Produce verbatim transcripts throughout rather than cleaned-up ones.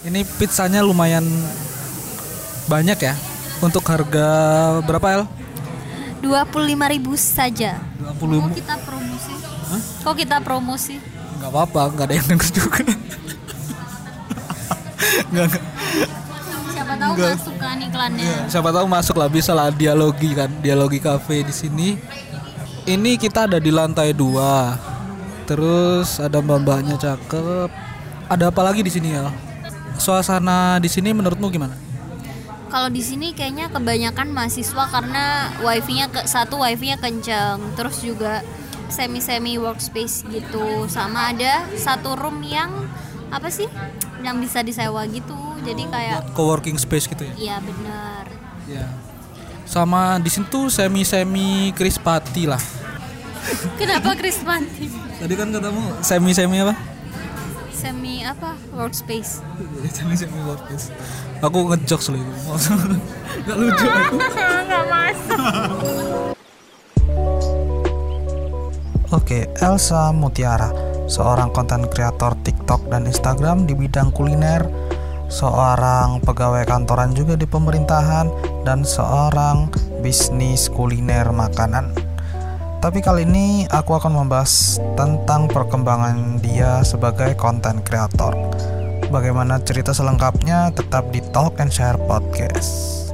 Ini pizzanya lumayan banyak ya. Untuk harga berapa El? dua puluh lima ribu saja. dua puluh Kok kita promosi? Hah? Kok kita promosi? Enggak apa-apa, enggak ada yang denger juga. Enggak, enggak. Siapa tahu Enggak. masuk kan iklannya. Ya, siapa tahu masuk lah, bisa lah Dialogi kan, Dialogi Cafe di sini. Ini kita ada di lantai dua. Terus ada mbak-mbaknya cakep. Ada apa lagi di sini ya? Suasana di sini menurutmu gimana? Kalau di sini kayaknya kebanyakan mahasiswa karena wifi-nya ke satu wifi-nya kencang, terus juga semi-semi workspace gitu. Sama ada satu room yang apa sih? Yang bisa disewa gitu. Jadi kayak Co-working space gitu ya? iya benar. Ya. Sama di sini tuh semi-semi krispati lah. Kenapa Krismanti? Tadi kan katamu semi-semi apa? Semi apa? Workspace. Semi-semi workspace. Aku ngejokes loh itu. Gak lucu aku. Enggak masuk. Oke, Elsa Mutiara, seorang konten kreator TikTok dan Instagram di bidang kuliner, seorang pegawai kantoran juga di pemerintahan, dan seorang bisnis kuliner makanan. Tapi kali ini aku akan membahas tentang perkembangan dia sebagai konten kreator. Bagaimana cerita selengkapnya tetap di Talk and Share Podcast.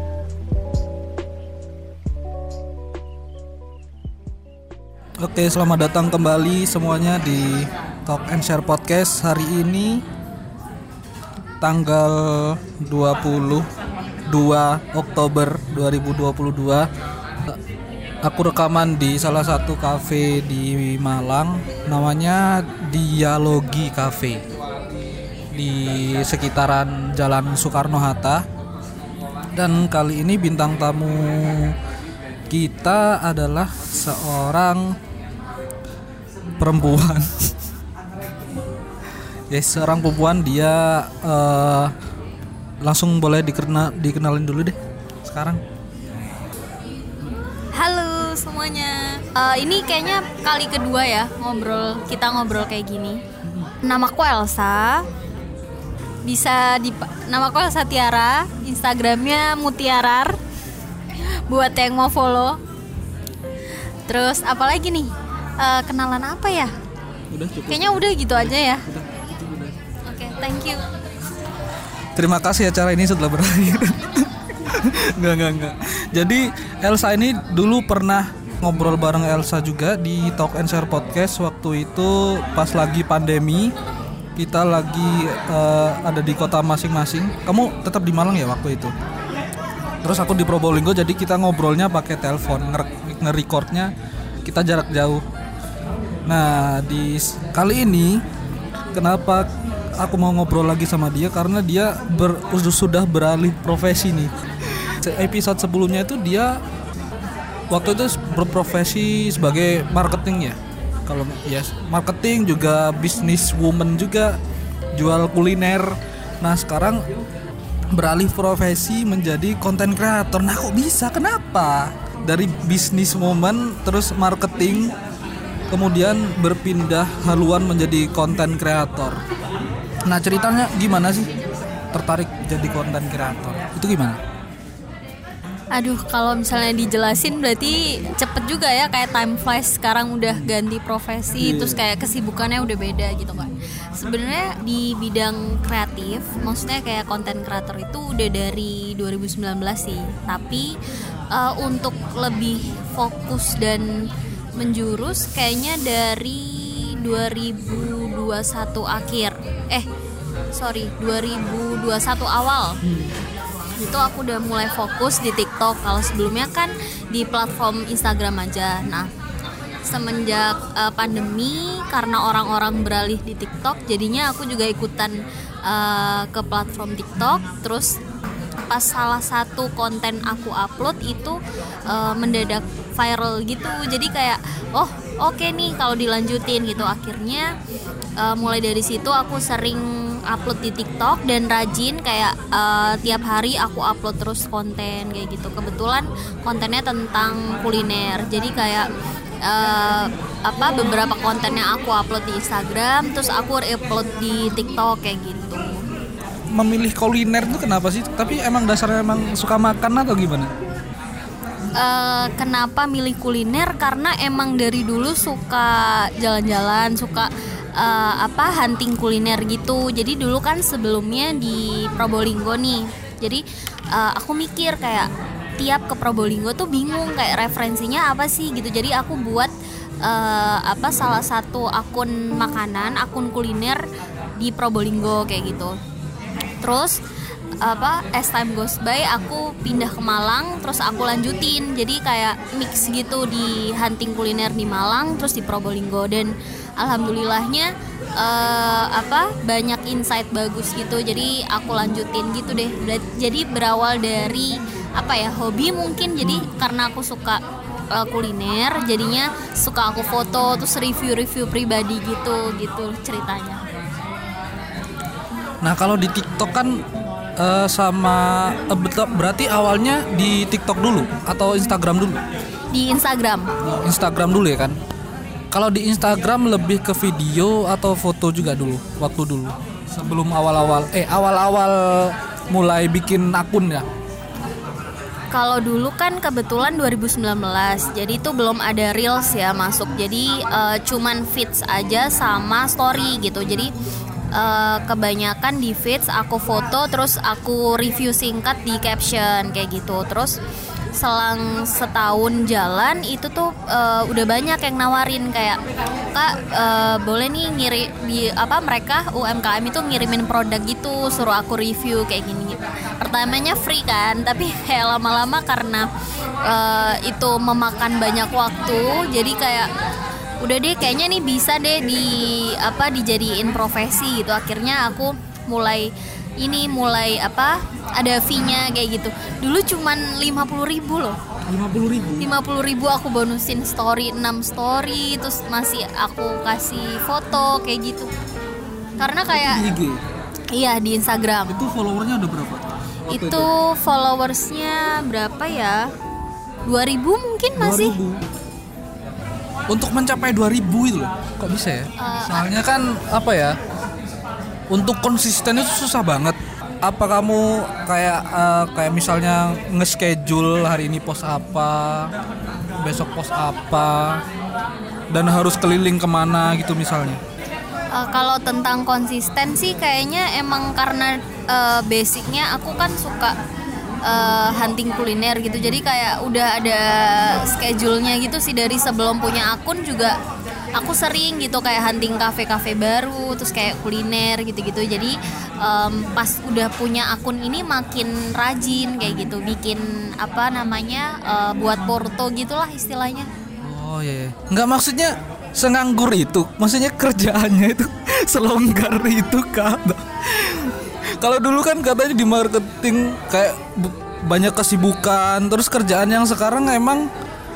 Oke, selamat datang kembali semuanya di Talk and Share Podcast. Hari ini tanggal dua puluh dua Oktober dua ribu dua puluh dua. Aku rekaman di salah satu kafe di Malang, namanya Dialogi Cafe, di sekitaran Jalan Soekarno-Hatta. Dan kali ini bintang tamu kita adalah seorang perempuan. Ya, seorang perempuan. Dia uh, langsung boleh dikenal, dikenalin dulu deh sekarang. Halo semuanya. Uh, ini kayaknya kali kedua ya ngobrol kita ngobrol kayak gini. Namaku Elsa. Bisa di namaku Elsa Tiara. Instagramnya Mutiarar. Buat yang mau follow. Terus apalagi nih? Uh, kenalan apa ya? Udah cukup. Kayaknya udah gitu aja ya. Udah, itu udah. Oke, okay, thank you. Terima kasih acara ini sudah berakhir. Enggak, enggak, enggak. Jadi Elsa ini dulu pernah ngobrol bareng Elsa juga di Talk and Share Podcast. Waktu itu pas lagi pandemi, kita lagi uh, ada di kota masing-masing. Kamu tetap di Malang ya waktu itu? Terus aku di Probolinggo, jadi kita ngobrolnya pakai telepon, nge-recordnya kita jarak jauh. Nah, di kali ini kenapa aku mau ngobrol lagi sama dia, karena dia ber, sudah beralih profesi nih. Episode sebelumnya itu dia waktu itu berprofesi sebagai marketing ya. Kalau ya marketing juga business woman juga, jual kuliner. Nah, sekarang beralih profesi menjadi konten kreator. Nah, kok bisa? Kenapa? Dari business woman terus marketing, kemudian berpindah haluan menjadi konten kreator. Nah, ceritanya gimana sih tertarik jadi konten kreator? Itu gimana? Aduh, kalau misalnya dijelasin berarti cepet juga ya, kayak time flies. Sekarang udah ganti profesi, yeah. Terus kayak kesibukannya udah beda gitu kan. Sebenarnya di bidang kreatif, maksudnya kayak konten kreator itu udah dari dua ribu sembilan belas sih. Tapi uh, untuk lebih fokus dan menjurus kayaknya dari dua ribu dua puluh satu akhir. Eh, sorry, dua ribu dua puluh satu awal. Hmm. Itu aku udah mulai fokus di TikTok. Kalau sebelumnya kan di platform Instagram aja. Nah, semenjak uh, pandemi, karena orang-orang beralih di TikTok, jadinya aku juga ikutan uh, ke platform TikTok. Terus pas salah satu konten aku upload itu uh, mendadak viral gitu. Jadi kayak oh oke okay nih kalau dilanjutin gitu. Akhirnya uh, mulai dari situ aku sering upload di TikTok dan rajin kayak uh, tiap hari aku upload terus konten kayak gitu. Kebetulan kontennya tentang kuliner. Jadi kayak uh, apa beberapa konten yang aku upload di Instagram terus aku upload di TikTok kayak gitu. memilih kuliner itu kenapa sih? Tapi emang dasarnya emang suka makan atau gimana? Uh, kenapa milih kuliner? Karena emang dari dulu suka jalan-jalan, suka uh, apa hunting kuliner gitu. Jadi dulu kan sebelumnya di Probolinggo nih. Jadi uh, aku mikir kayak tiap ke Probolinggo tuh bingung kayak referensinya apa sih gitu. Jadi aku buat uh, apa salah satu akun makanan, akun kuliner di Probolinggo kayak gitu. Terus apa as time goes by aku pindah ke Malang, terus aku lanjutin jadi kayak mix gitu di hunting kuliner di Malang terus di Probolinggo, dan alhamdulillahnya uh, apa banyak insight bagus gitu, jadi aku lanjutin gitu deh. Jadi berawal dari apa ya hobi mungkin, jadi karena aku suka uh, kuliner jadinya suka aku foto terus review-review pribadi gitu gitu ceritanya. Nah kalau di TikTok kan Uh, sama uh, berarti awalnya di TikTok dulu atau Instagram dulu? Di Instagram. Instagram dulu ya kan? Kalau di Instagram lebih ke video atau foto juga dulu waktu dulu sebelum awal-awal eh awal-awal mulai bikin akun ya? Kalau dulu kan kebetulan dua ribu sembilan belas, jadi itu belum ada Reels ya masuk, jadi uh, cuman feeds aja sama story gitu. Jadi Uh, kebanyakan di feeds aku foto terus aku review singkat di caption kayak gitu. Terus selang setahun jalan itu tuh uh, udah banyak yang nawarin kayak kak uh, boleh nih ngiri di apa mereka U M K M itu ngirimin produk gitu suruh aku review kayak gini. Pertamanya free kan, tapi kayak lama-lama karena uh, itu memakan banyak waktu jadi kayak udah deh kayaknya nih bisa deh di apa dijadiin profesi gitu. Akhirnya aku mulai ini mulai apa ada fee-nya kayak gitu. Dulu cuman lima puluh ribu loh. lima puluh ribu lima puluh ribu aku bonusin story enam story terus masih aku kasih foto kayak gitu. Karena kayak di I G. Iya di Instagram. Itu followernya udah berapa? Waktu itu, itu followersnya berapa ya? dua ribu mungkin masih. dua ribu Untuk mencapai dua ribu itu loh, kok bisa ya? Uh, Soalnya kan apa ya, untuk konsisten itu susah banget. Apa kamu kayak uh, kayak misalnya nge-schedule hari ini post apa, besok post apa, dan harus keliling kemana gitu misalnya? Uh, kalau tentang konsisten sih kayaknya emang karena uh, basicnya aku kan suka Uh, hunting kuliner gitu, jadi kayak udah ada schedule-nya gitu sih dari sebelum punya akun juga aku sering gitu kayak hunting kafe-kafe baru terus kayak kuliner gitu-gitu. Jadi um, pas udah punya akun ini makin rajin kayak gitu bikin apa namanya uh, buat porto gitulah istilahnya. Oh iya, iya. Nggak maksudnya senganggur itu, maksudnya kerjaannya itu selonggar itu kak. Kalau dulu kan katanya di marketing kayak banyak kesibukan, terus kerjaan yang sekarang emang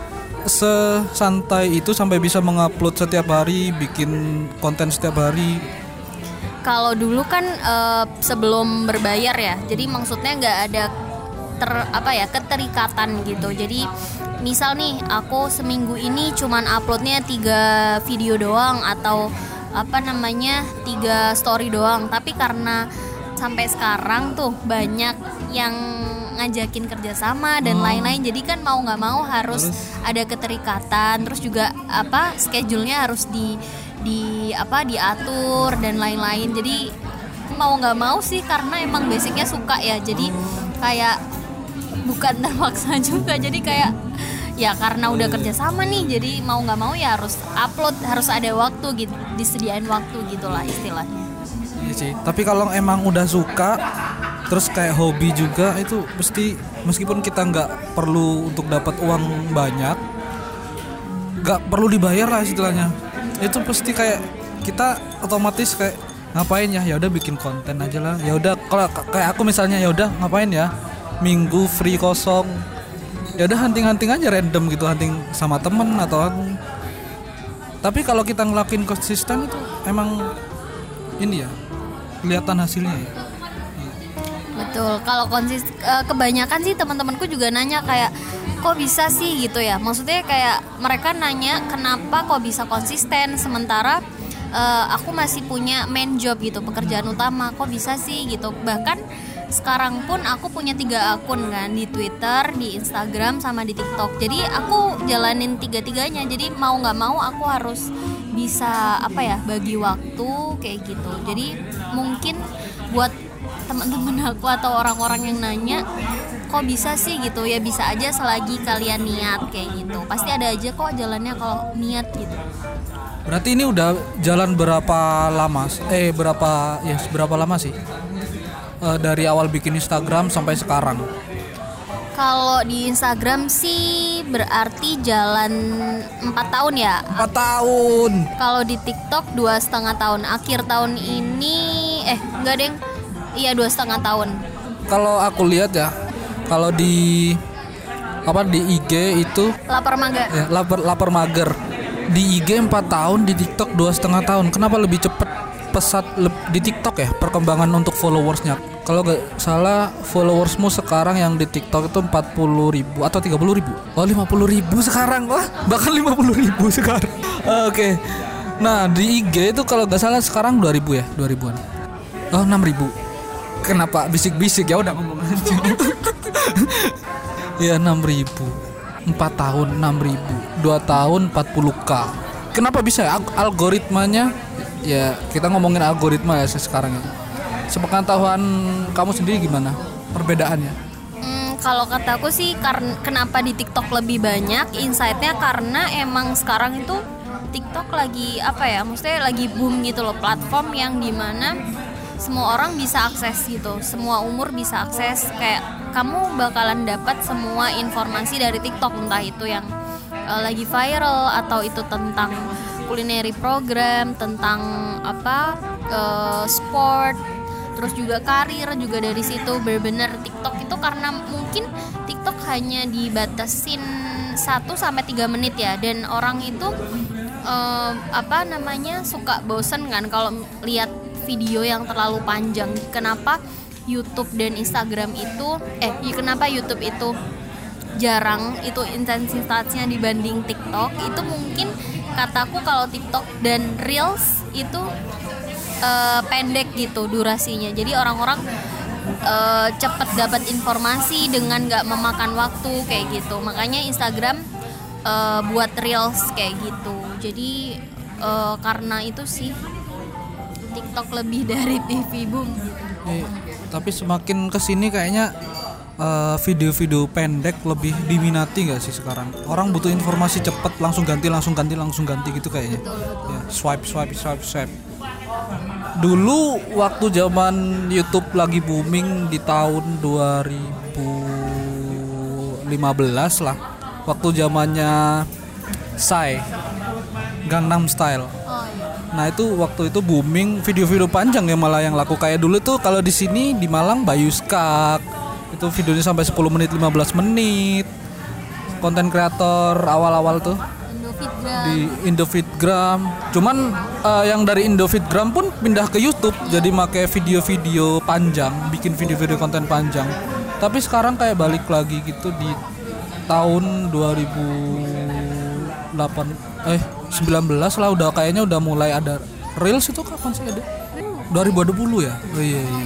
sesantai itu sampai bisa mengupload setiap hari, bikin konten setiap hari. Kalau dulu kan uh, sebelum berbayar ya, jadi maksudnya nggak ada ter apa ya keterikatan gitu. Jadi misal nih aku seminggu ini cuman uploadnya tiga video doang atau apa namanya tiga story doang, tapi karena sampai sekarang tuh banyak yang ngajakin kerjasama dan oh. lain-lain, jadi kan mau nggak mau harus, harus ada keterikatan, terus juga apa schedule-nya harus di di apa diatur dan lain-lain. Jadi mau nggak mau sih karena emang basicnya suka ya, jadi kayak bukan terpaksa juga, jadi kayak ya karena udah kerjasama nih, jadi mau nggak mau ya harus upload, harus ada waktu gitu, disediain waktu gitulah istilahnya. Iya sih. Tapi kalau emang udah suka, terus kayak hobi juga itu pasti meskipun kita nggak perlu untuk dapat uang banyak, nggak perlu dibayar lah istilahnya. Itu pasti kayak kita otomatis kayak ngapain ya? Ya udah bikin konten aja lah. Ya udah kalau kayak aku misalnya ya udah ngapain ya? Minggu free kosong. Ya udah hunting-hunting aja random gitu, hunting sama temen atau tapi kalau kita ngelakuin konsisten itu emang ini ya kelihatan hasilnya ya. Betul. Kalau konsisten kebanyakan sih teman-temanku juga nanya kayak kok bisa sih gitu ya. Maksudnya kayak mereka nanya kenapa kok bisa konsisten sementara uh, aku masih punya main job gitu, pekerjaan utama. Kok bisa sih gitu. Bahkan sekarang pun aku punya tiga akun kan, di Twitter, di Instagram, sama di TikTok. Jadi aku jalanin tiga-tiganya. Jadi mau nggak mau aku harus bisa apa ya, bagi waktu kayak gitu. Jadi mungkin buat teman-teman aku atau orang-orang yang nanya, kok bisa sih gitu, ya bisa aja selagi kalian niat kayak gitu. Pasti ada aja kok jalannya kalau niat gitu. Berarti ini udah jalan berapa lama? Eh berapa ya berapa lama sih? E, dari awal bikin Instagram sampai sekarang. Kalau di Instagram sih berarti jalan empat tahun ya. Empat tahun. Kalau di TikTok dua setengah tahun. Akhir tahun ini, eh enggak deng, iya dua setengah tahun. Kalau aku lihat ya, kalau di apa di I G itu lapar mager. Ya, lapar lapar mager. Di I G empat tahun, di TikTok dua setengah tahun. Kenapa lebih cepet pesat le- di TikTok ya perkembangan untuk followersnya? Kalau gak salah followersmu sekarang yang di TikTok itu empat puluh ribu atau tiga puluh ribu? Oh lima puluh ribu sekarang. Wah bahkan lima puluh ribu sekarang. Oke okay. Nah di I G itu kalau gak salah sekarang dua ribu ya, dua ribuan. Oh enam ribu. Kenapa bisik-bisik, ya udah ngomong aja. Ya enam ribu. empat tahun enam ribu. dua tahun empat puluh ribu. Kenapa bisa ya? Algoritmanya ya, kita ngomongin algoritma ya sekarang ya. Sepengetahuan kamu sendiri gimana perbedaannya? Hmm, kalau kataku sih karena kenapa di TikTok lebih banyak insight-nya, karena emang sekarang itu TikTok lagi apa ya, maksudnya lagi boom gitu loh, platform yang dimana semua orang bisa akses gitu, semua umur bisa akses. Kayak kamu bakalan dapat semua informasi dari TikTok, entah itu yang uh, lagi viral atau itu tentang culinary program, tentang apa uh, sport, terus juga karir juga dari situ. Bener-bener TikTok itu karena mungkin TikTok hanya dibatasin satu sampai tiga menit ya, dan orang itu uh, apa namanya suka bosen kan kalau lihat video yang terlalu panjang. Kenapa YouTube dan Instagram itu eh kenapa YouTube itu jarang itu intensitasnya dibanding TikTok? Itu mungkin kataku kalau TikTok dan Reels itu uh, pendek gitu durasinya. Jadi orang-orang uh, cepet dapat informasi dengan nggak memakan waktu kayak gitu. Makanya Instagram uh, buat Reels kayak gitu. Jadi uh, karena itu sih TikTok lebih dari T V boom gitu. Eh, tapi semakin kesini kayaknya uh, video-video pendek lebih diminati nggak sih sekarang? Orang butuh informasi cepat, langsung ganti, langsung ganti, langsung ganti gitu kayaknya. Ya, swipe, swipe, swipe, swipe. Dulu waktu zaman YouTube lagi booming di tahun dua ribu lima belas lah, waktu zamannya Psy, Gangnam Style. Nah itu waktu itu booming video-video panjang ya, malah yang laku. Kayak dulu tuh kalau di sini di Malang Bayu Skak, itu videonya sampai sepuluh menit, lima belas menit. Konten kreator awal-awal tuh Indofitgram. di Indofitgram. Cuman uh, yang dari Indofitgram pun pindah ke YouTube, jadi make video-video panjang, bikin video-video konten panjang. Tapi sekarang kayak balik lagi gitu di tahun dua ribu delapan eh sembilan belas lah, udah kayaknya udah mulai ada Reels. Itu kapan sih ada? dua ribu dua puluh ya? Oh iya iya.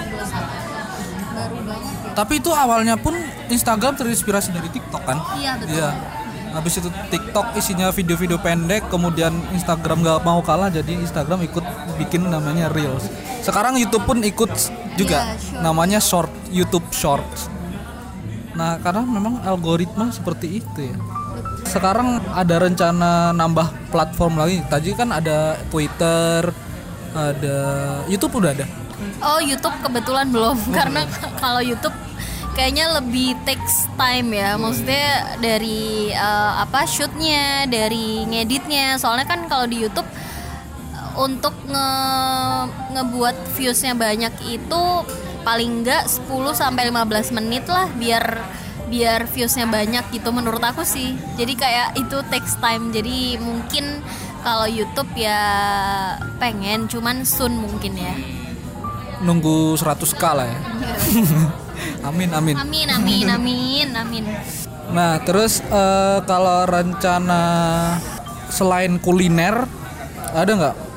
Tapi itu awalnya pun Instagram terinspirasi dari TikTok kan? Iya betul. Iya. Habis itu TikTok isinya video-video pendek, kemudian Instagram nggak mau kalah, jadi Instagram ikut bikin namanya Reels. Sekarang YouTube pun ikut juga, Iya, short. namanya Short, YouTube Shorts. Nah karena memang algoritma seperti itu ya. Sekarang ada rencana nambah platform lagi. Tadi kan ada Twitter, ada YouTube udah ada. Oh YouTube kebetulan belum, karena kalau YouTube kayaknya lebih takes time ya, maksudnya dari uh, apa shootnya, dari ngeditnya. Soalnya kan kalau di YouTube untuk nge ngebuat viewsnya banyak itu paling enggak sepuluh sampai lima belas menit lah, biar biar viewsnya banyak gitu menurut aku sih. Jadi kayak itu takes time. Jadi mungkin kalau YouTube ya pengen, cuman soon mungkin ya. Nunggu seratus k lah ya. Amin amin. Amin amin amin amin. Nah terus uh, kalau rencana selain kuliner ada nggak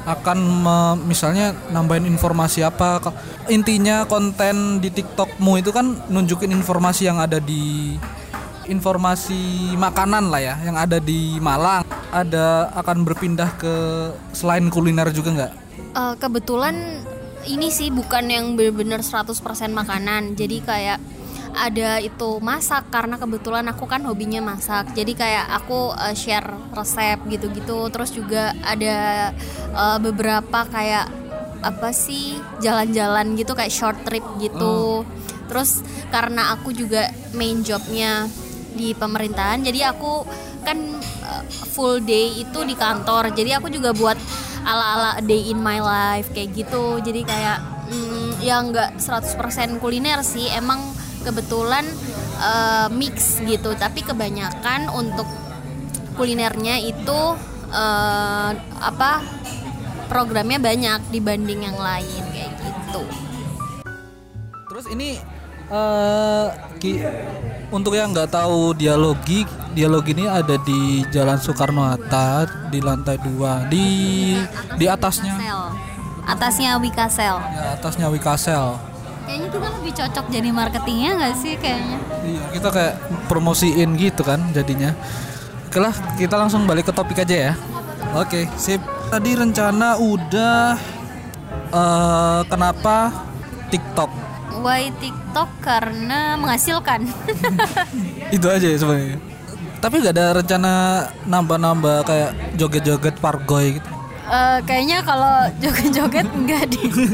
akan me- misalnya nambahin informasi apa. Intinya konten di TikTokmu itu kan nunjukin informasi yang ada di informasi makanan lah ya, yang ada di Malang. Ada akan berpindah ke selain kuliner juga nggak? Uh, kebetulan ini sih bukan yang benar-benar seratus persen makanan. Jadi kayak ada itu masak, karena kebetulan aku kan hobinya masak. Jadi kayak aku uh, share resep gitu-gitu. Terus juga ada uh, beberapa kayak apa sih jalan-jalan gitu, kayak short trip gitu. Oh. Terus karena aku juga main jobnya di pemerintahan, jadi aku kan uh, full day itu di kantor. Jadi aku juga buat ala-ala day in my life kayak gitu. Jadi kayak mm, ya nggak seratus persen kuliner sih, emang kebetulan uh, mix gitu. Tapi kebanyakan untuk kulinernya itu uh, apa programnya banyak dibanding yang lain kayak gitu. Terus ini uh, ki, untuk yang nggak tahu dialogi, dialogi ini ada di Jalan Soekarno-Hatta di lantai dua, di di atasnya. Atasnya Wikasel. Ya, atasnya Wikasel. Kayaknya kita lebih cocok jadi marketingnya nggak sih kayaknya? Iya, kita kayak promosiin gitu kan jadinya. Oke lah, kita langsung balik ke topik aja ya. Oke, sip. Tadi rencana udah uh, kenapa TikTok? Why TikTok? Karena menghasilkan. Itu aja ya sebenarnya. Tapi gak ada rencana nambah-nambah kayak joget-joget pargoy gitu? Uh, kayaknya kalau joget-joget enggak deh.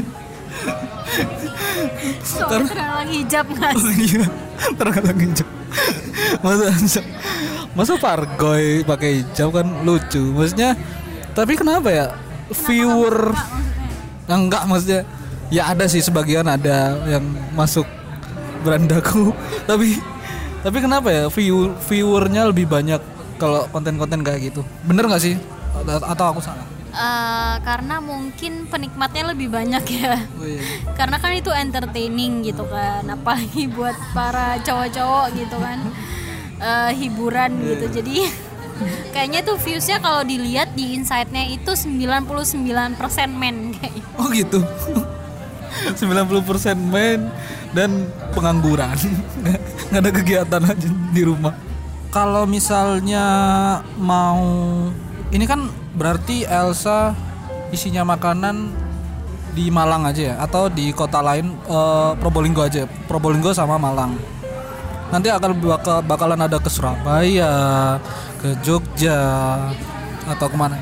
Soalnya terhalang hijab nggak sih? Oh, iya, terhalang hijab. Masa masa pargoy pakai hijab kan lucu. Maksudnya, tapi kenapa ya viewer? Nah, enggak, maksudnya ya ada sih sebagian ada yang masuk berandaku. tapi tapi kenapa ya view viewernya lebih banyak kalau konten-konten kayak gitu? Bener nggak sih? Atau aku salah? Uh, karena mungkin penikmatnya lebih banyak ya. Oh, iya. Karena kan itu entertaining gitu kan, apalagi buat para cowok-cowok gitu kan, uh, hiburan gitu. Jadi kayaknya tuh viewsnya kalau dilihat di insight-nya itu sembilan puluh sembilan persen men kayak. Oh gitu. sembilan puluh persen men dan pengangguran. Nggak ada kegiatan aja di rumah. Kalau misalnya mau, ini kan berarti Elsa isinya makanan di Malang aja ya, atau di kota lain, uh, Probolinggo aja, Probolinggo sama Malang. Nanti akan bakal, bakalan ada ke Surabaya, ke Jogja, atau kemana?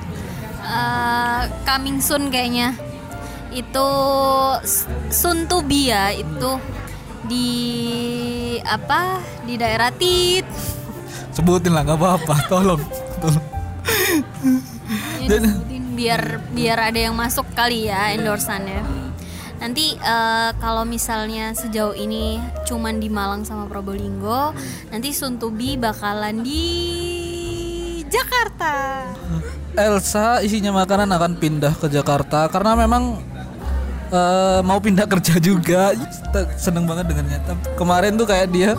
Uh, coming soon kayaknya. Itu soon to be ya, itu di apa? Di daerah Tit. Sebutin lah, nggak apa-apa, tolong, tolong. Ya, disebutin biar biar ada yang masuk kali ya endorsannya. Nanti uh, kalau misalnya sejauh ini cuman di Malang sama Probolinggo, nanti soon to be bakalan di Jakarta. Elsa isinya makanan akan pindah ke Jakarta karena memang uh, mau pindah kerja juga. Seneng banget dengannya. Kemarin tuh kayak dia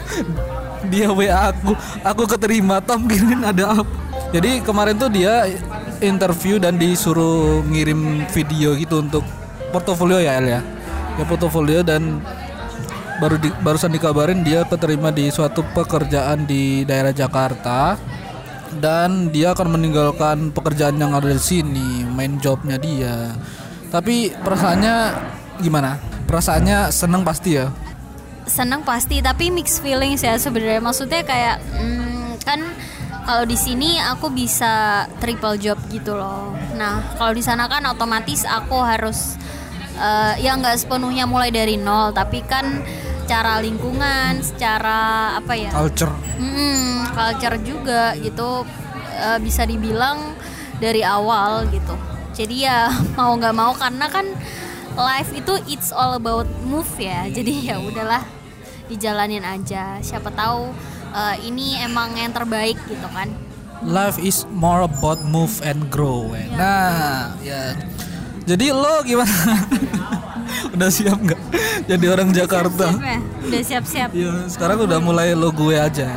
dia W A aku, aku keterima, Tom gini ada apa? Jadi kemarin tuh dia interview dan disuruh ngirim video gitu untuk portofolio ya El ya. Ya portofolio, dan baru di, barusan dikabarin dia keterima di suatu pekerjaan di daerah Jakarta, dan dia akan meninggalkan pekerjaan yang ada di sini, main jobnya dia. Tapi perasaannya gimana? Perasaannya seneng pasti ya? Seneng pasti, tapi mixed feelings ya sebenarnya. Maksudnya kayak hmm, kan kalau di sini aku bisa triple job gitu loh. Nah, kalau di sana kan otomatis aku harus uh, ya nggak sepenuhnya mulai dari nol, tapi kan secara lingkungan, secara apa ya? Culture. Hmm, culture juga gitu, uh, bisa dibilang dari awal gitu. Jadi ya mau nggak mau, karena kan life itu it's all about move ya. Jadi ya udahlah, dijalanin aja. Siapa tahu Uh, ini emang yang terbaik gitu kan. Life is more about move and grow. Ya. Nah, ya. Jadi lo gimana? Udah siap nggak jadi orang Jakarta? Siap-siap ya? Udah siap-siap. Ya, sekarang udah mulai lo gue aja.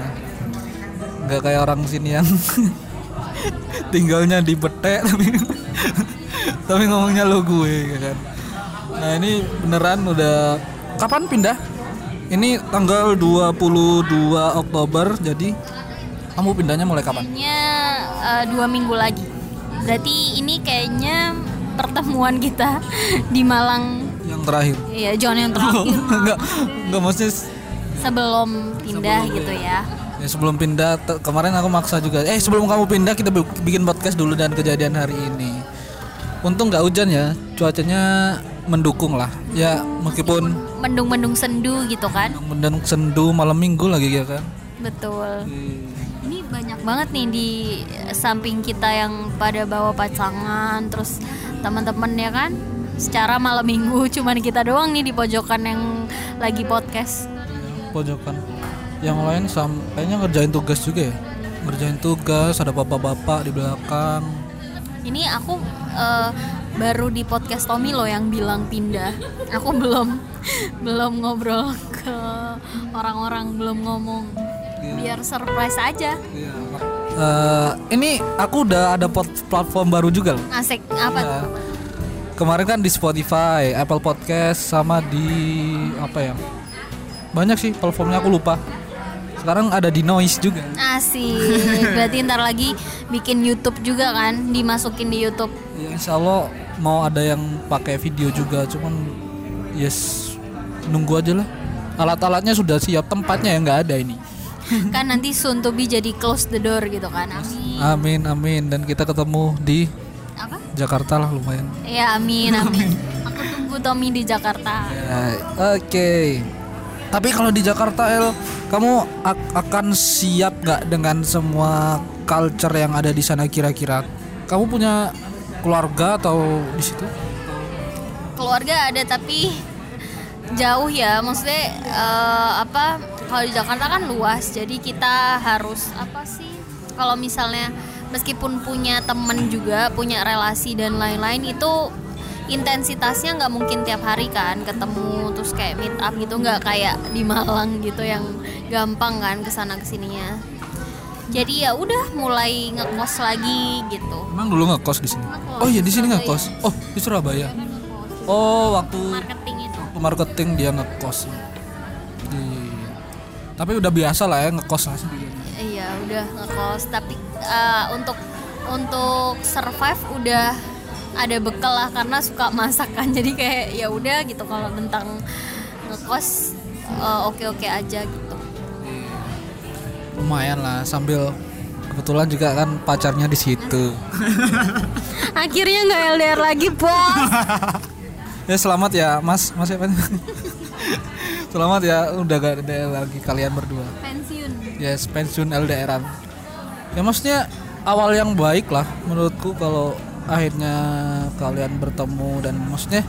Nggak kayak orang sini yang tinggalnya di Betek tapi Tapi ngomongnya lo gue kan. Nah ini beneran udah kapan pindah? Ini tanggal dua puluh dua Oktober. Jadi kamu pindahnya mulai kapan? Kayaknya uh, dua minggu lagi. Berarti ini kayaknya pertemuan kita di Malang yang terakhir. Iya, John yang terakhir. Enggak, enggak maksudnya sebelum pindah sebelum, gitu ya. Ya sebelum pindah te- kemarin aku maksa juga. Eh sebelum kamu pindah kita bikin podcast dulu dan kejadian hari ini. Untung nggak hujan ya, cuacanya mendukung lah. Ya meskipun mendung-mendung sendu gitu kan. Mendung sendu malam minggu lagi ya kan. Betul. Hmm. Ini banyak banget nih di samping kita yang pada bawa pacangan, terus teman-teman ya kan. Secara malam minggu cuman kita doang nih di pojokan yang lagi podcast. Pojokan. Yang lain sam- kayaknya ngerjain tugas juga ya. Ngerjain tugas, ada bapak-bapak di belakang. Ini aku uh, baru di podcast Tommy loh yang bilang pindah. Aku belum belum ngobrol ke orang-orang, belum ngomong. Biar surprise aja. Iya. Uh, ini aku udah ada pot- platform baru juga loh. Asik apa ya. tuh? Kemarin kan di Spotify, Apple Podcast, sama di apa ya? Banyak sih platformnya aku lupa. Sekarang ada di Noise juga. Asik. Berarti ntar lagi bikin YouTube juga kan, dimasukin di YouTube. Ya, insya Allah mau ada yang pakai video juga, cuman yes nunggu aja lah. Alat-alatnya sudah siap, tempatnya yang nggak ada ini. Kan nanti soon to be jadi close the door gitu kan. Amin. Amin amin dan kita ketemu di apa? Jakarta lah lumayan. Ya amin amin. Aku tunggu Tommy di Jakarta. Ya, oke. Okay. Tapi kalau di Jakarta El, kamu ak- akan siap nggak dengan semua culture yang ada di sana kira-kira? Kamu punya keluarga atau di situ? Keluarga ada tapi jauh ya. Maksudnya uh, apa? Kalau di Jakarta kan luas, jadi kita harus apa sih? Kalau misalnya meskipun punya temen juga, punya relasi dan lain-lain itu intensitasnya nggak mungkin tiap hari kan ketemu terus kayak meet up gitu, nggak kayak di Malang gitu yang gampang kan kesana kesininya. Jadi ya udah mulai ngekos lagi gitu. Emang dulu ngekos di sini? Ngekos. Oh iya di sini ngekos. Oh di Surabaya. Oh waktu marketing itu. Waktu marketing dia ngekos. Di... Tapi udah biasa lah ya ngekos lah. Iya udah ngekos. Tapi uh, untuk untuk survive udah ada bekal lah karena suka masak kan, jadi kayak ya udah gitu kalau tentang ngekos uh, oke-oke aja gitu. Lumayan lah sambil kebetulan juga kan pacarnya di situ. Akhirnya nggak L D R lagi bos. Ya selamat ya mas, mas siapa? Selamat ya udah gak L D R lagi kalian berdua. Pensiun. Yes pensiun L D R-an. Ya maksudnya awal yang baik lah menurutku kalau akhirnya kalian bertemu dan maksudnya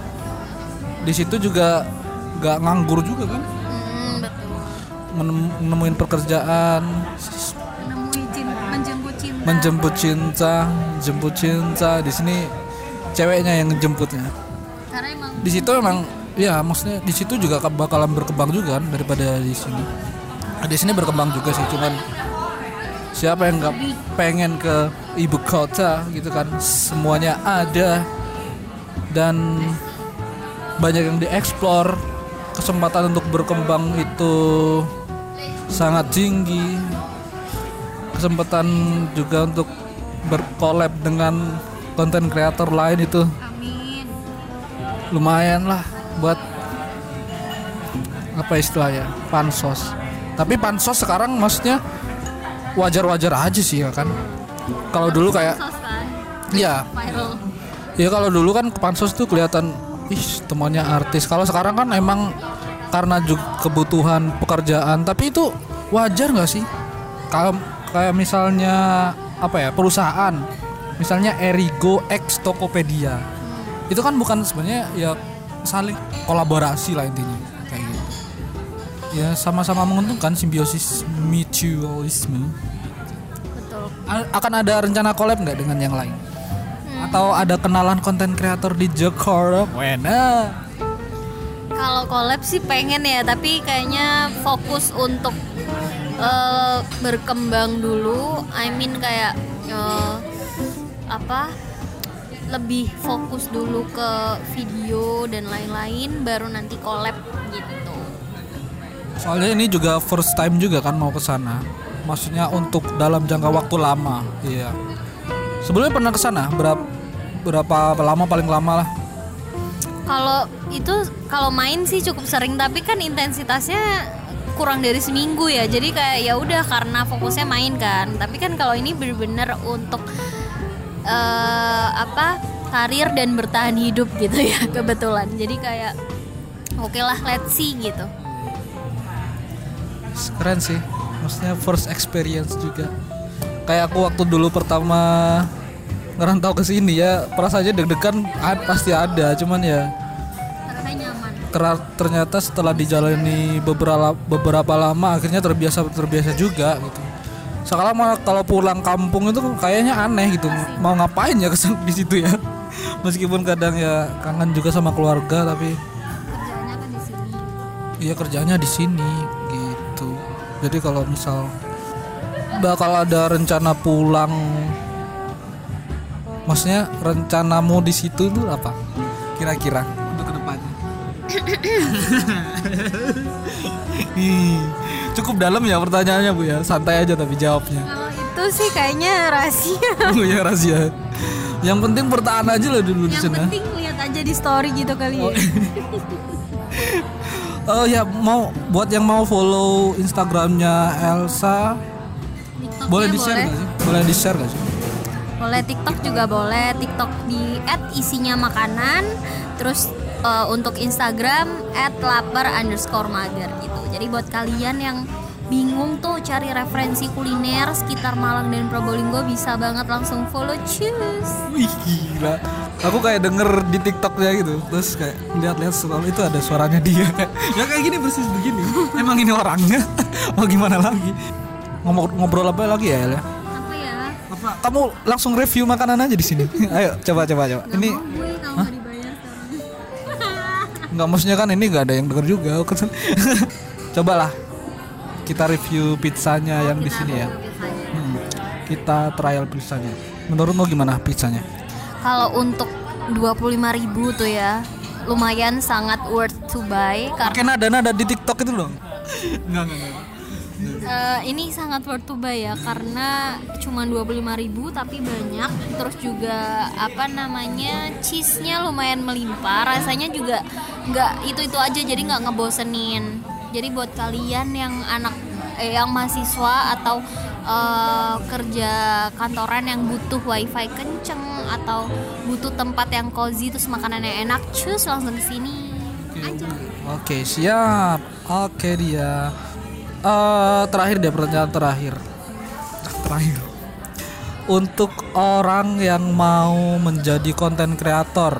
di situ juga gak nganggur juga kan? Hmm, betul. Men- menemuin pekerjaan, menemui cinta, menjemput cinta. menjemput cinta, jemput cinta di sini ceweknya yang ngejemputnya. Karena emang Di situ emang ya maksudnya di situ juga bakalan berkembang juga kan daripada di sini. Nah, di sini berkembang juga sih, cuman siapa yang nggak pengen ke ibu kota gitu kan, semuanya ada dan banyak yang dieksplor, kesempatan untuk berkembang itu sangat tinggi, kesempatan juga untuk berkolab dengan konten kreator lain itu amin. lumayan lah buat apa istilahnya pansos. Tapi pansos sekarang maksudnya wajar-wajar aja sih ya kan. Kalau dulu kayak iya. Ya kalau dulu kan pansos tuh kelihatan ih temannya artis. Kalau sekarang kan emang karena juga kebutuhan pekerjaan. Tapi itu wajar nggak sih? Kalau kayak misalnya apa ya perusahaan, misalnya Erigo X Tokopedia, itu kan bukan sebenarnya ya saling kolaborasi lah intinya kayak gitu. Ya sama-sama menguntungkan, simbiosis mutualisme. Betul. A- akan ada rencana collab nggak dengan yang lain? Hmm. Atau ada kenalan konten kreator di Jakarta? Wena. Kalau collab sih pengen ya, tapi kayaknya fokus untuk uh, berkembang dulu. I mean kayak uh, apa? lebih fokus dulu ke video dan lain-lain, baru nanti collab gitu. Soalnya ini juga first time juga kan mau ke sana. Maksudnya untuk dalam jangka waktu lama. Iya. Sebelumnya pernah ke sana berapa berapa lama paling lama lah? Kalau itu kalau main sih cukup sering, tapi kan intensitasnya kurang dari seminggu ya. Jadi kayak ya udah karena fokusnya main kan. Tapi kan kalau ini benar-benar untuk uh, apa? karir dan bertahan hidup gitu ya kebetulan. Jadi kayak oke okay lah, let's see gitu. Keren sih. Maksudnya first experience juga. Kayak aku waktu dulu pertama ngerantau ke sini ya, perasaannya deg-degan ad, pasti ada, cuman ya Ternyata nyaman. Ter- ternyata setelah dijalani beberapa beberapa lama akhirnya terbiasa terbiasa juga gitu. Sekarang malah kalau pulang kampung itu kayaknya aneh gitu, mau ngapain ya kesan di situ ya. Meskipun kadang ya kangen juga sama keluarga, tapi Kerjanya kan di sini. iya kerjanya di sini gitu. Jadi kalau misal bakal ada rencana pulang, maksudnya rencanamu di situ tuh apa? Kira-kira untuk kedepannya? Ih, cukup dalam ya pertanyaannya Bu ya, santai aja tapi jawabnya. Kalau itu sih kayaknya rahasia. Oh ya rahasia. Yang penting bertahan aja lah dulu di Yang sana. penting lihat aja di story gitu kali ya. Oh ya, mau buat yang mau follow Instagramnya Elsa, TikToknya boleh di share boleh. nggak sih? Boleh di share nggak sih? Boleh, TikTok juga boleh. TikTok di et isinya makanan. Terus uh, untuk Instagram et lapar underscore mager gitu. Jadi buat kalian yang bingung tuh cari referensi kuliner sekitar Malang dan Probolinggo, bisa banget langsung follow, cus. Wih gila. Aku kayak denger di TikToknya gitu, terus kayak lihat-lihat soal itu ada suaranya dia. Ya kayak gini persis begini. Emang ini orangnya? Mau gimana lagi? Ngomong ngobrol apa lagi ya, El ya? Apa ya? Apa? Kamu langsung review makanan aja di sini. Ayo coba coba coba. Gak Ini mau gue kalau nggak dibayar sekarang. nggak, maksudnya kan ini nggak ada yang denger juga. Cobalah kita review pizzanya yang di Kita sini ya. review pizzanya. Hmm, kita trial pizzanya. Menurutmu gimana pizzanya? Kalau untuk dua puluh lima ribu tuh ya, lumayan sangat worth to buy karena Pakai nada-nada di TikTok itu loh. Enggak enggak enggak. eh, ini sangat worth to buy ya, karena cuma dua puluh lima ribu tapi banyak. Terus juga apa namanya, cheese-nya lumayan melimpah, rasanya juga nggak itu-itu aja, jadi nggak ngebosenin. Jadi buat kalian yang anak eh, yang mahasiswa atau eh, kerja kantoran yang butuh wifi kenceng atau butuh tempat yang cozy terus makanannya enak, cus langsung kesini aja. Oke, siap. Oke dia. Eh terakhir deh, pertanyaan terakhir. Nah, terakhir. Untuk orang yang mau menjadi konten kreator,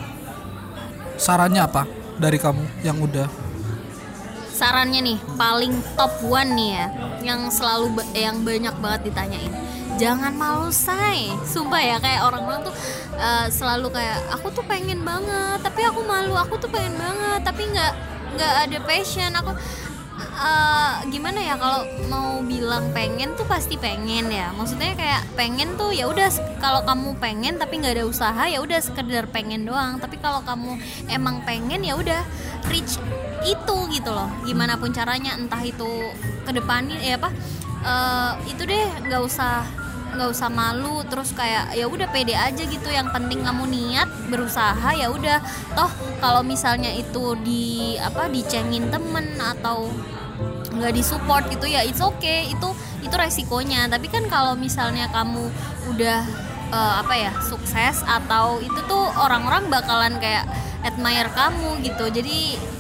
sarannya apa dari kamu yang udah? Sarannya nih paling top one nih ya, yang selalu ba- yang banyak banget ditanyain, jangan malu say. Sumpah ya, kayak orang-orang tuh uh, selalu kayak aku tuh pengen banget tapi aku malu, aku tuh pengen banget tapi nggak nggak ada passion. Aku uh, gimana ya, kalau mau bilang pengen tuh pasti pengen ya, maksudnya kayak pengen tuh ya udah, kalau kamu pengen tapi nggak ada usaha ya udah sekedar pengen doang. Tapi kalau kamu emang pengen ya udah reach itu gitu loh, gimana pun caranya, entah itu kedepanin ya apa uh, itu deh, nggak usah nggak usah malu, terus kayak ya udah pede aja gitu. Yang penting kamu niat berusaha, ya udah, toh kalau misalnya itu di apa dicengin temen atau nggak disupport gitu ya it's okay, itu itu resikonya. Tapi kan kalau misalnya kamu udah uh, apa ya sukses atau itu tuh orang-orang bakalan kayak admire kamu gitu. Jadi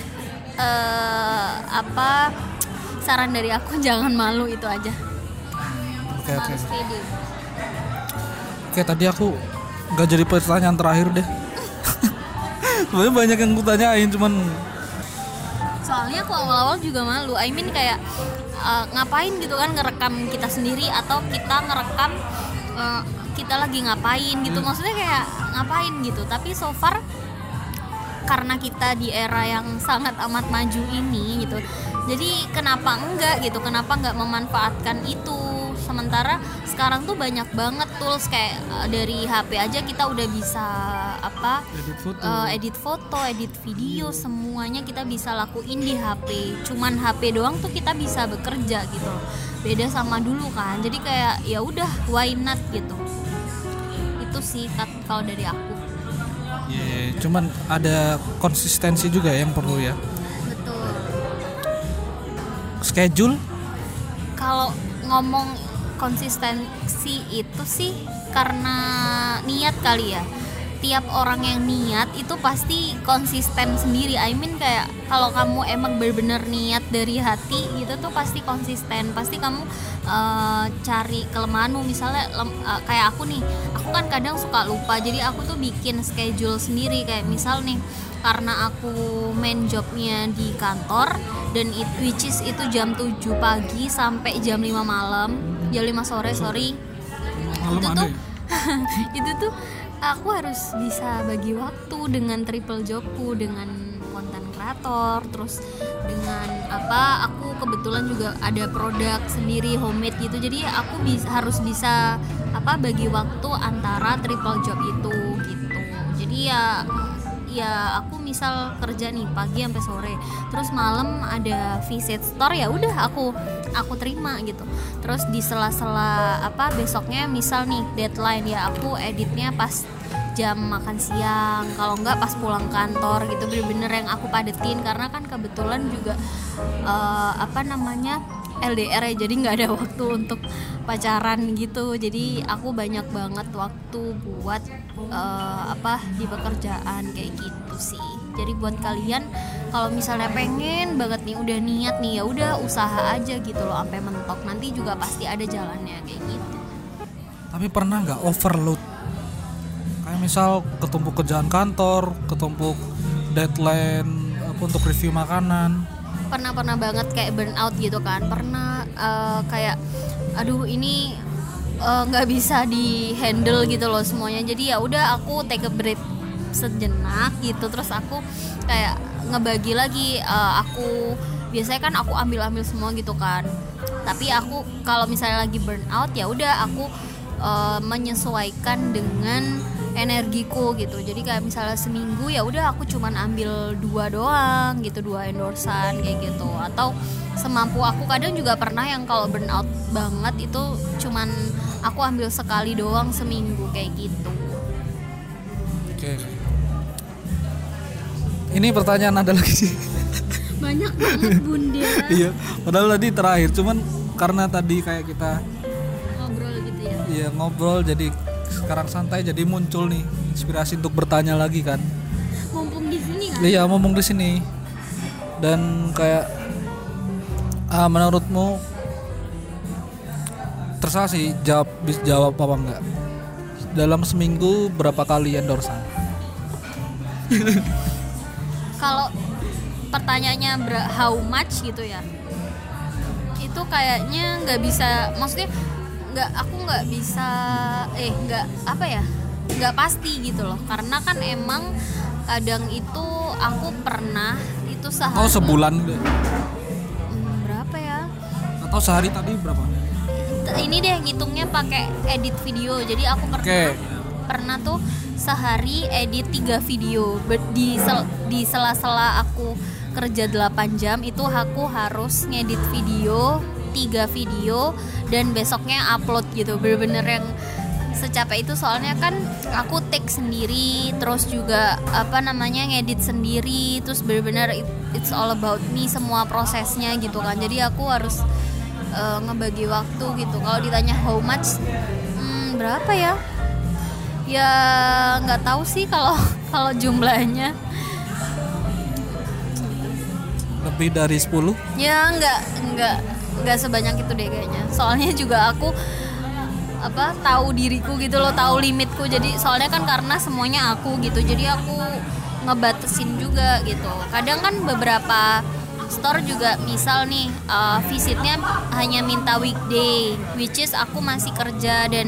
Uh, apa saran dari aku, jangan malu, itu aja. Oke oke. Harus pede. Oke, tadi aku nggak jadi pertanyaan terakhir deh. Sebenarnya banyak yang kutanyain, cuman Soalnya aku awal-awal juga malu. I mean kayak uh, ngapain gitu kan ngerekam kita sendiri atau kita ngerekam uh, kita lagi ngapain gitu. Maksudnya kayak ngapain gitu. Tapi so far karena kita di era yang sangat amat maju ini gitu, jadi kenapa enggak gitu, kenapa enggak memanfaatkan itu Sementara sekarang tuh banyak banget tools kayak uh, dari H P aja kita udah bisa apa Edit foto. uh, edit foto, edit video, semuanya kita bisa lakuin di H P. Cuman H P doang tuh kita bisa bekerja gitu. Beda sama dulu kan. Jadi kayak ya udah why not gitu. Itu sih kalau dari aku. Iya, yeah, cuman ada konsistensi juga yang perlu ya. Betul. Schedule? Kalau ngomong konsistensi itu sih karena niat kali ya. Tiap orang yang niat itu pasti konsisten sendiri. I mean kayak kalau kamu emang benar-benar niat dari hati gitu tuh pasti konsisten. Pasti kamu uh, cari kelemahanmu. Misalnya uh, kayak aku nih, aku kan kadang suka lupa. Jadi aku tuh bikin schedule sendiri. Kayak misal nih, karena aku main jobnya di kantor dan it, which is itu jam tujuh pagi sampai jam lima malam, jam lima sore sorry. Malam itu ada tuh ya? itu tuh aku harus bisa bagi waktu dengan triple jobku, dengan konten kreator, terus dengan apa aku kebetulan juga ada produk sendiri homemade gitu, jadi aku bisa, harus bisa apa bagi waktu antara triple job itu gitu. Jadi ya ya aku misal kerja nih pagi sampai sore, terus malam ada visit store, ya udah aku aku terima gitu. Terus di sela-sela apa besoknya misal nih deadline, ya aku editnya pas jam makan siang, kalau enggak pas pulang kantor gitu, bener-bener yang aku padetin karena kan kebetulan juga uh, apa namanya L D R ya, jadi nggak ada waktu untuk pacaran gitu, jadi aku banyak banget waktu buat uh, apa di pekerjaan kayak gitu sih. Jadi buat kalian kalau misalnya pengen banget nih, udah niat nih, ya udah usaha aja gitu loh sampai mentok, nanti juga pasti ada jalannya kayak gitu. Tapi pernah nggak overload? Kayak misal ketumpuk kerjaan kantor, ketumpuk deadline apa untuk review makanan. Pernah-pernah banget kayak burnout gitu kan. Pernah uh, kayak aduh ini nggak uh, bisa di handle gitu loh semuanya. Jadi ya udah aku take a break sejenak gitu. Terus aku kayak ngebagi lagi. Uh, aku biasanya kan aku ambil-ambil semua gitu kan. Tapi aku kalau misalnya lagi burnout ya udah aku uh, menyesuaikan dengan energiku gitu. Jadi kayak misalnya seminggu ya udah aku cuman ambil dua doang gitu, dua endorsan kayak gitu, atau semampu aku. Kadang juga pernah yang kalau burnout banget itu cuman aku ambil sekali doang seminggu kayak gitu. Oke. Ini pertanyaan ada lagi sih. Banyak banget Bunda. Iya, padahal tadi terakhir, cuman karena tadi kayak kita ngobrol gitu ya. Iya, ngobrol jadi sekarang santai, jadi muncul nih inspirasi untuk bertanya lagi kan. Mumpung di sini kan. Iya, ngomong di sini. Dan kayak ah, menurutmu terserah sih jawab bisa jawab apa enggak. Dalam seminggu berapa kali endorsan? Kalau pertanyaannya ber- how much gitu ya, itu kayaknya nggak bisa, maksudnya nggak, aku nggak bisa eh nggak apa ya nggak pasti gitu loh, karena kan emang kadang itu aku pernah itu sehari. Oh, sebulan hmm, berapa ya, atau sehari tadi berapa? Ini deh ngitungnya pakai edit video. Jadi aku pernah okay. pernah tuh sehari edit tiga video di sel, di sela-sela aku kerja delapan jam itu aku harus ngedit video tiga video dan besoknya upload gitu. Bener-bener yang secapek itu, soalnya kan aku take sendiri, terus juga apa namanya ngedit sendiri, terus bener-bener it, it's all about me semua prosesnya gitu kan. Jadi aku harus uh, ngebagi waktu gitu. Kalau ditanya how much, hmm, berapa ya? Ya nggak tahu sih kalau kalau jumlahnya. Lebih dari sepuluh? Ya nggak nggak nggak sebanyak itu deh kayaknya. Soalnya juga aku apa tahu diriku gitu loh, tahu limitku. Jadi soalnya kan karena semuanya aku gitu, jadi aku ngebatasin juga gitu. Kadang kan beberapa store juga misal nih uh, visitnya hanya minta weekday, which is aku masih kerja dan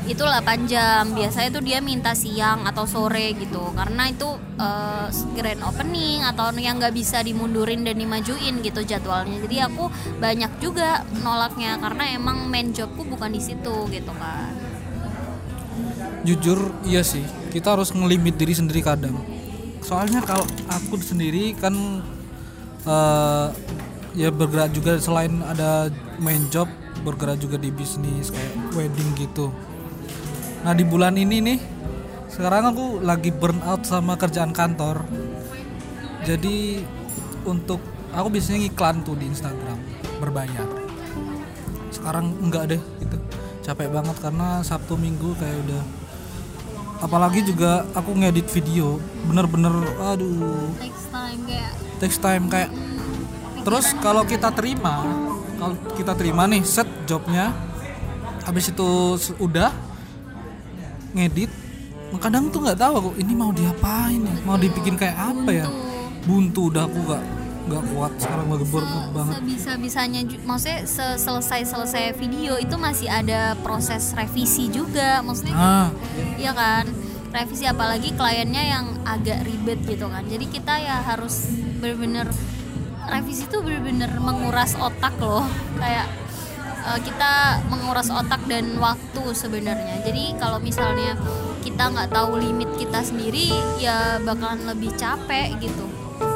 itu delapan jam. Biasanya tuh dia minta siang atau sore gitu, karena itu uh, grand opening atau yang nggak bisa dimundurin dan dimajuin gitu jadwalnya. Jadi aku banyak juga nolaknya karena emang main jobku bukan di situ gitu kan. Jujur iya sih, kita harus ngelimit diri sendiri kadang. Soalnya kalau aku sendiri kan uh, ya bergerak juga, selain ada main job bergerak juga di bisnis kayak wedding gitu. Nah di bulan ini nih sekarang aku lagi burn out sama kerjaan kantor. Jadi untuk aku biasanya ngiklan tuh di Instagram berbayar. Sekarang enggak deh gitu, capek banget karena Sabtu Minggu kayak udah. Apalagi juga aku ngedit video bener-bener aduh Takes time kayak. Takes time kayak. Terus kalau kita terima, kalau kita terima nih set jobnya, habis itu udah ngedit, kadang tuh nggak tahu aku ini mau diapain ya, mau dibikin kayak apa ya, buntu udah aku nggak nggak kuat sekarang, lagi burnout banget. Sebisa-bisanya, maksudnya selesai-selesai video itu masih ada proses revisi juga, maksudnya Ah. iya kan, revisi apalagi kliennya yang agak ribet gitu kan. Jadi kita ya harus benar-benar revisi itu benar-benar menguras otak loh, kayak uh, kita menguras otak dan waktu sebenarnya. Jadi kalau misalnya kita nggak tahu limit kita sendiri ya bakalan lebih capek gitu.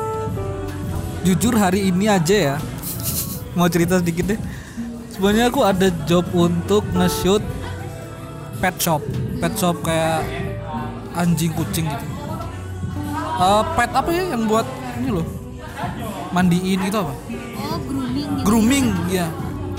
Jujur hari ini aja ya mau cerita sedikit deh. Sebenarnya aku ada job untuk nge-shoot pet shop, pet shop kayak anjing kucing gitu. Uh, pet apa ya yang buat ini loh, mandiin gitu apa? Oh, grooming gitu. Grooming ya.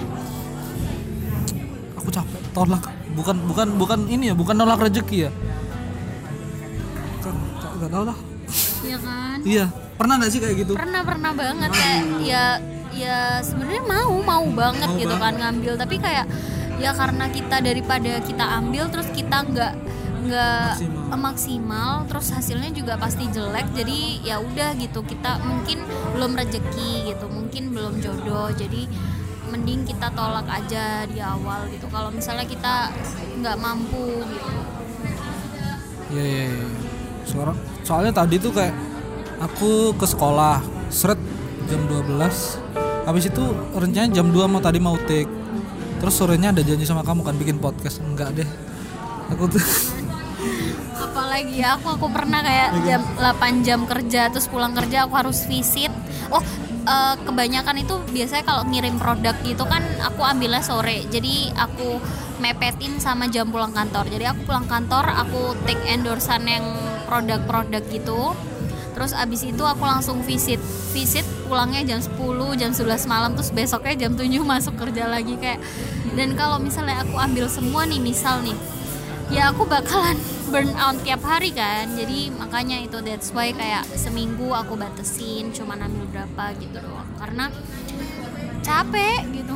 Aku capek, tolak. Bukan bukan bukan ini ya, bukan nolak rezeki ya. Kan enggak tahu lah. Iya kan? Iya, pernah enggak sih kayak gitu? Pernah pernah banget kayak ya ya sebenarnya mau mau banget Mau gitu banget. kan ngambil, tapi kayak ya karena kita daripada kita ambil terus kita nggak nggak Maksimal. maksimal, terus hasilnya juga pasti jelek. Jadi ya udah gitu, kita mungkin belum rezeki gitu, mungkin belum jodoh, jadi mending kita tolak aja di awal gitu kalau misalnya kita nggak mampu gitu. Iya iya iya. Soalnya, soalnya tadi tuh kayak aku ke sekolah, seret jam dua belas. Habis itu rencananya jam dua mau tadi mau take. Terus sorenya ada janji sama kamu kan bikin podcast. Enggak deh. Aku tuh Apalagi ya, aku aku pernah kayak jam delapan jam kerja terus pulang kerja aku harus visit. Oh, eh, kebanyakan itu biasanya kalau ngirim produk gitu kan aku ambilnya sore. Jadi aku mepetin sama jam pulang kantor. Jadi aku pulang kantor, aku take endorsean yang produk-produk gitu. Terus abis itu aku langsung visit. Visit pulangnya jam sepuluh, jam sebelas malam, terus besoknya jam tujuh masuk kerja lagi kayak. Dan kalau misalnya aku ambil semua nih, misal nih, ya aku bakalan burn out tiap hari kan. Jadi makanya itu, that's why kayak seminggu aku batasin cuma ambil berapa gitu doang, karena capek gitu.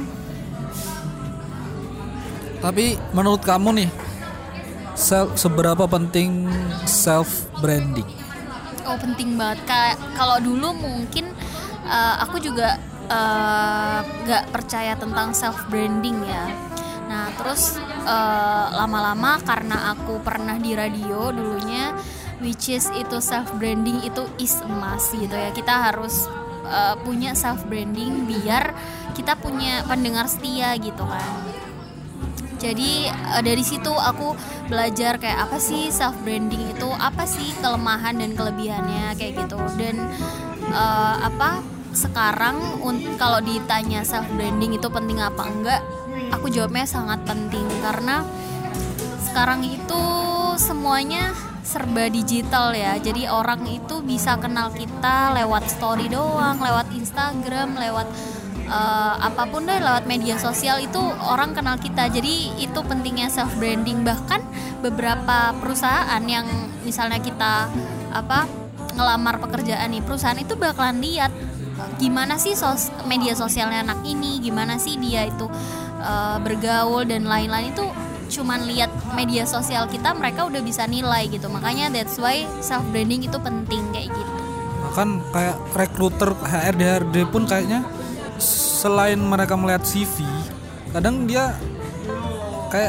Tapi menurut kamu nih, self, seberapa penting self branding? Oh, penting banget. Kayak kalau dulu mungkin uh, aku juga uh, gak percaya tentang self branding ya. Nah terus uh, lama-lama karena aku pernah di radio dulunya, which is itu self branding itu is emas gitu ya. Kita harus uh, punya self branding biar kita punya pendengar setia gitu kan. Jadi uh, dari situ aku belajar kayak apa sih self branding itu, apa sih kelemahan dan kelebihannya kayak gitu. Dan uh, apa sekarang un- kalau ditanya self branding itu penting apa enggak, aku jawabnya sangat penting karena sekarang itu semuanya serba digital ya. Jadi orang itu bisa kenal kita lewat story doang, lewat Instagram, lewat Uh, apapun deh, lewat media sosial itu orang kenal kita. Jadi itu pentingnya self branding. Bahkan beberapa perusahaan yang misalnya kita apa ngelamar pekerjaan nih, perusahaan itu bakalan lihat gimana sih sos- media sosialnya anak ini, gimana sih dia itu uh, bergaul dan lain-lain. Itu cuman lihat media sosial kita, mereka udah bisa nilai gitu. Makanya that's why self branding itu penting kayak gitu. Bahkan kayak rekruter H R D H R D pun kayaknya selain mereka melihat C V, kadang dia kayak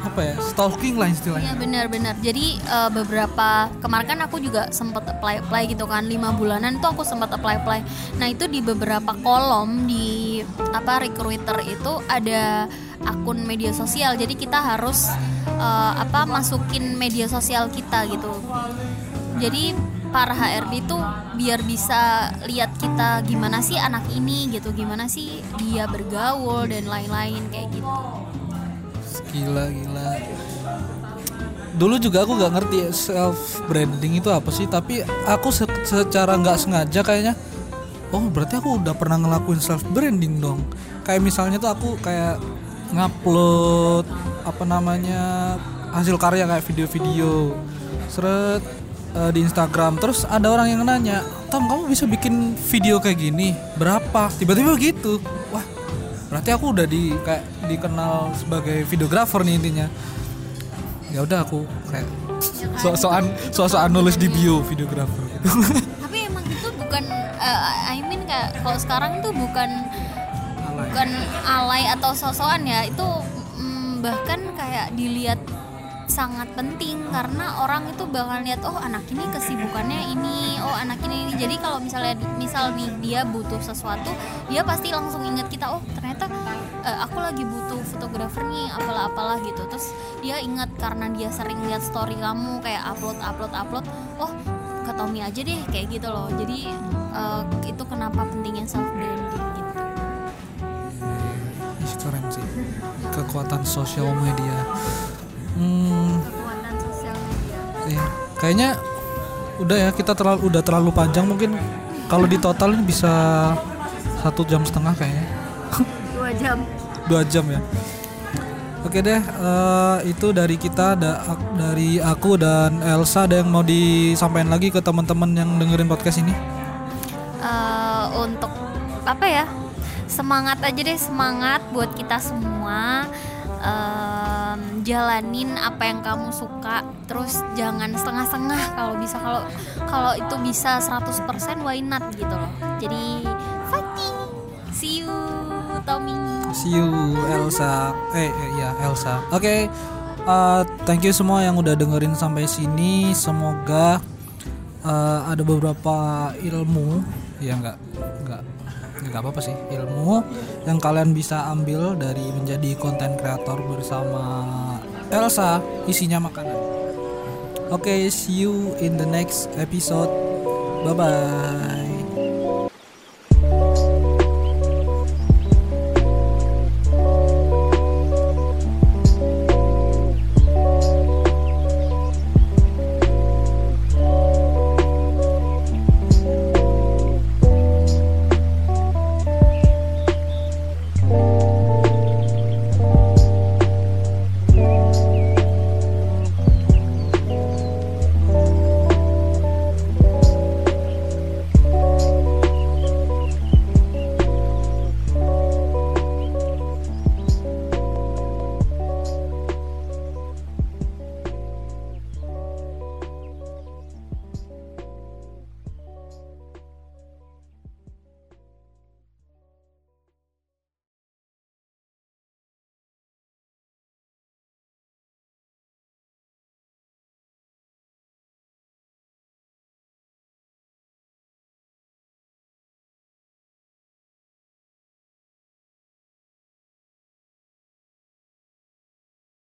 apa ya, stalking lah istilahnya. Iya benar-benar. Jadi uh, beberapa kemarin kan aku juga sempat apply apply gitu kan, lima bulanan tuh aku sempat apply apply. Nah itu di beberapa kolom di apa recruiter itu ada akun media sosial. Jadi kita harus uh, apa masukin media sosial kita gitu. Jadi para H R D tuh biar bisa lihat kita gimana sih anak ini gitu, gimana sih dia bergaul dan lain-lain kayak gitu. Gila gila. Dulu juga aku nggak ngerti self branding itu apa sih, tapi aku se- secara nggak sengaja kayaknya, oh berarti aku udah pernah ngelakuin self branding dong. Kayak misalnya tuh aku kayak ngupload apa namanya hasil karya kayak video-video, seret uh, di Instagram. Terus ada orang yang nanya, Tom kamu bisa bikin video kayak gini berapa? Tiba-tiba gitu. Wah berarti aku udah di kayak dikenal sebagai videografer nih intinya. Ya udah aku kayak so-soan so-soan nulis di bio videografer gitu. Tapi emang itu bukan uh, I mean kayak kalau sekarang tuh bukan alay. bukan alay atau so-soan ya, itu mm, bahkan kayak dilihat sangat penting karena orang itu bakal lihat oh anak ini kesibukannya ini, oh anak ini ini. Jadi kalau misalnya misal nih dia butuh sesuatu, dia pasti langsung ingat kita, oh ternyata uh, aku lagi butuh fotografer nih apalah apalah gitu. Terus dia ingat karena dia sering lihat story kamu kayak upload upload upload, oh ke Tommy aja deh kayak gitu loh. Jadi uh, itu kenapa pentingnya self branding gitu. Ini keren sih, kekuatan sosial media. Hmm, Kekuatan sosial media. iya. Kayaknya udah ya, kita terlalu udah terlalu panjang mungkin. Kalau di total ini bisa satu jam setengah kayaknya. Dua jam. Dua jam ya. Oke deh, uh, itu dari kita, da, dari aku dan Elsa. Ada yang mau disampaikan lagi ke teman-teman yang dengerin podcast ini? Uh, untuk apa ya? Semangat aja deh, semangat buat kita semua. Um, jalanin apa yang kamu suka, terus jangan setengah-setengah. Kalau bisa, kalau kalau itu bisa seratus persen why not gitu loh. Jadi fighting. See you Tommy. See you Elsa. Eh, eh ya Elsa. Oke. Okay. Uh, thank you semua yang udah dengerin sampai sini. Semoga uh, ada beberapa ilmu, ya enggak enggak enggak apa-apa sih, ilmu yang kalian bisa ambil dari menjadi konten kreator bersama Elsa, isinya makanan. Oke, okay, see you in the next episode. Bye bye.